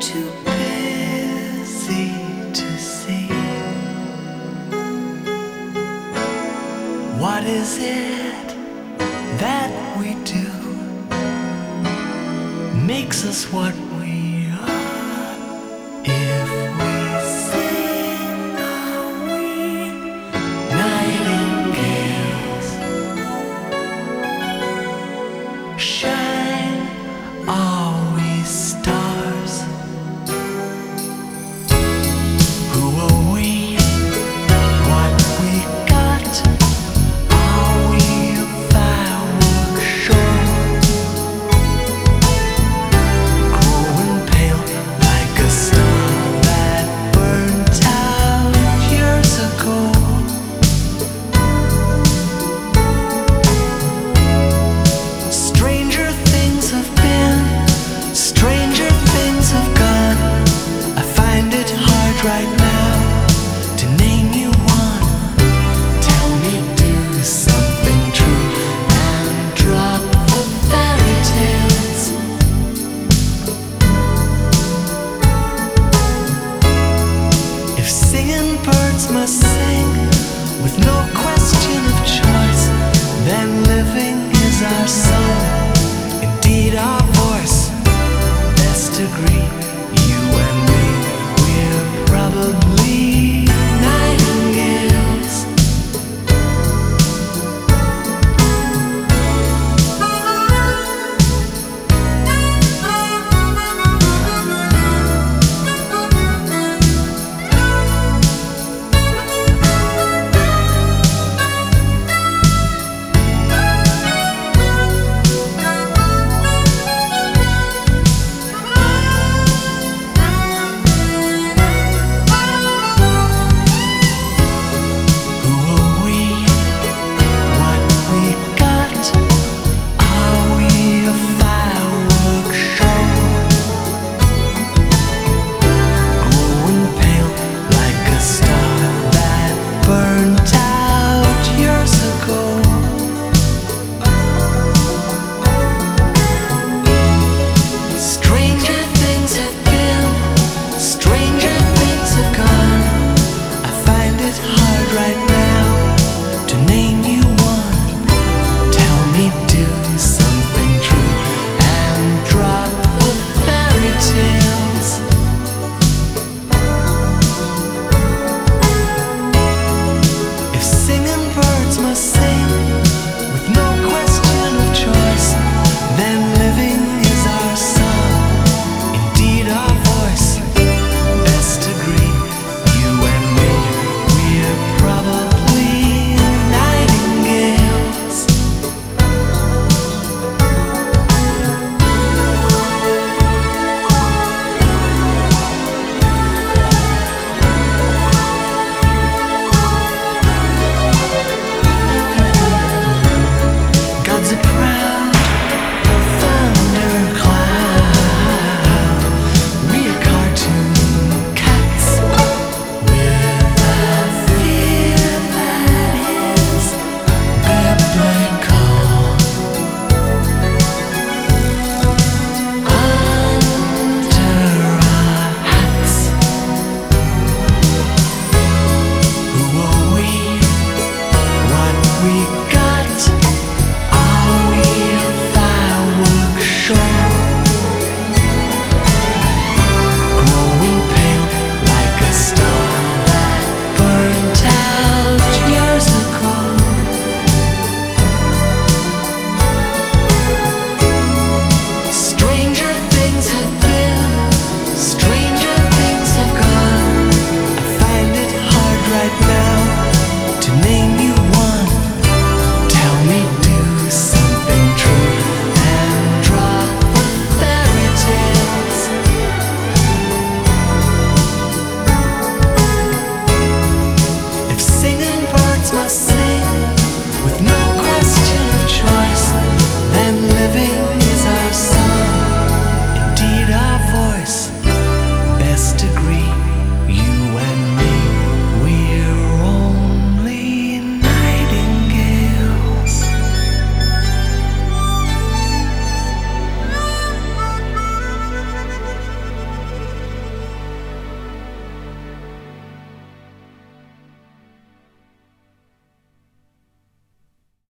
too busy to see. What is it that we do makes us what we are? If we sing, are we nightingales? Shine, are we stars? Who are we? What we got? Are we a fireworks show? Growing pale like a star that burnt out years ago. Stranger things have been, stranger things have gone. I find it hard right now to name you one. Tell me, do something true and drop the fairy tales. If singing birds must sing with no question of choice, then living is our song. Indeed, our voice best agree.